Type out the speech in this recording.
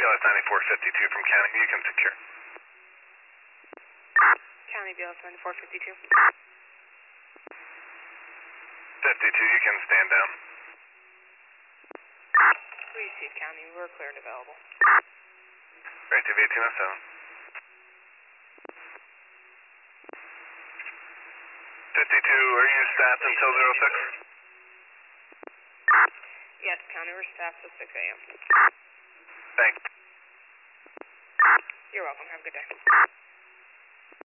BLS 9452 from County, you can secure. County BLS 9452. 52, you can stand down. We received County, we're clear and available. Right to V207. 52, are you staffed until 06? Yes, County, we're staffed till 6 a.m. Thanks. You're welcome, have a good day.